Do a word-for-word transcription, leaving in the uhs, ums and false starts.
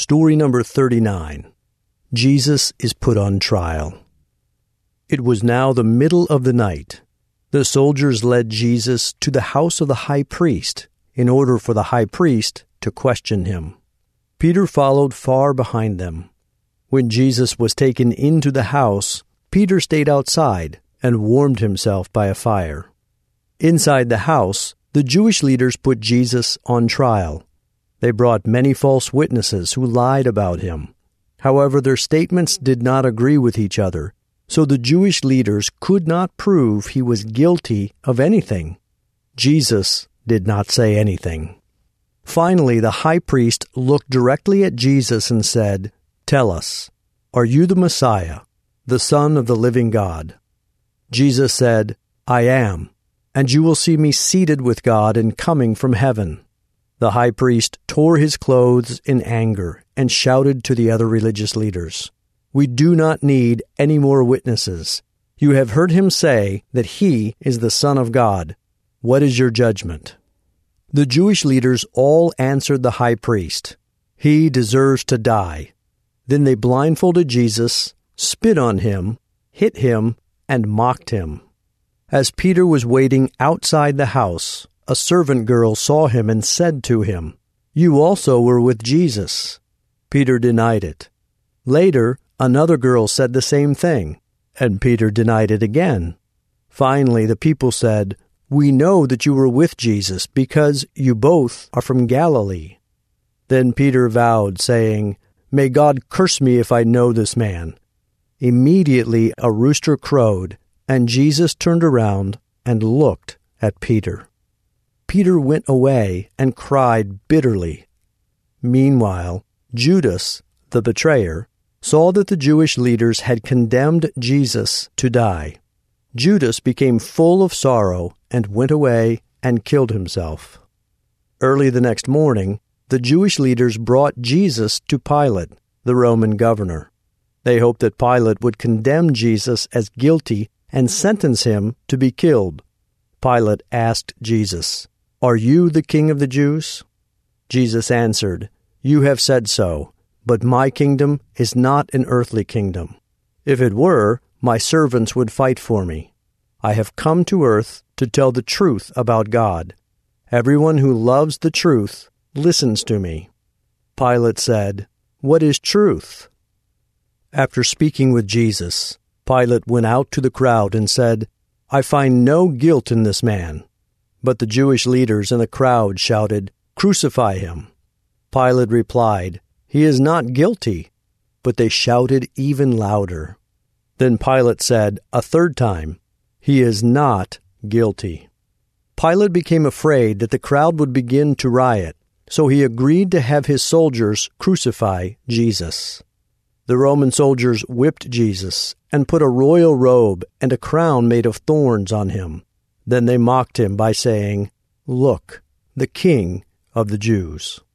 Story number thirty-nine. Jesus is put on trial. It was now the middle of the night. The soldiers led Jesus to the house of the high priest in order for the high priest to question him. Peter followed far behind them. When Jesus was taken into the house, Peter stayed outside and warmed himself by a fire. Inside the house, the Jewish leaders put Jesus on trial. They brought many false witnesses who lied about him. However, their statements did not agree with each other, so the Jewish leaders could not prove he was guilty of anything. Jesus did not say anything. Finally, the high priest looked directly at Jesus and said, "Tell us, are you the Messiah, the Son of the living God?" Jesus said, "I am, and you will see me seated with God and coming from heaven." The high priest tore his clothes in anger and shouted to the other religious leaders, "We do not need any more witnesses. You have heard him say that he is the Son of God. What is your judgment?" The Jewish leaders all answered the high priest, "He deserves to die." Then they blindfolded Jesus, spit on him, hit him, and mocked him. As Peter was waiting outside the house, a servant girl saw him and said to him, "You also were with Jesus." Peter denied it. Later, another girl said the same thing, and Peter denied it again. Finally, the people said, "We know that you were with Jesus because you both are from Galilee." Then Peter vowed, saying, "May God curse me if I know this man." Immediately a rooster crowed, and Jesus turned around and looked at Peter. Peter went away and cried bitterly. Meanwhile, Judas, the betrayer, saw that the Jewish leaders had condemned Jesus to die. Judas became full of sorrow and went away and killed himself. Early the next morning, the Jewish leaders brought Jesus to Pilate, the Roman governor. They hoped that Pilate would condemn Jesus as guilty and sentence him to be killed. Pilate asked Jesus, "Are you the king of the Jews?" Jesus answered, "You have said so, but my kingdom is not an earthly kingdom. If it were, my servants would fight for me. I have come to earth to tell the truth about God. Everyone who loves the truth listens to me." Pilate said, "What is truth?" After speaking with Jesus, Pilate went out to the crowd and said, "I find no guilt in this man." But the Jewish leaders and the crowd shouted, "Crucify him." Pilate replied, "He is not guilty." But they shouted even louder. Then Pilate said a third time, "He is not guilty." Pilate became afraid that the crowd would begin to riot, so he agreed to have his soldiers crucify Jesus. The Roman soldiers whipped Jesus and put a royal robe and a crown made of thorns on him. Then they mocked him by saying, "Look, the King of the Jews."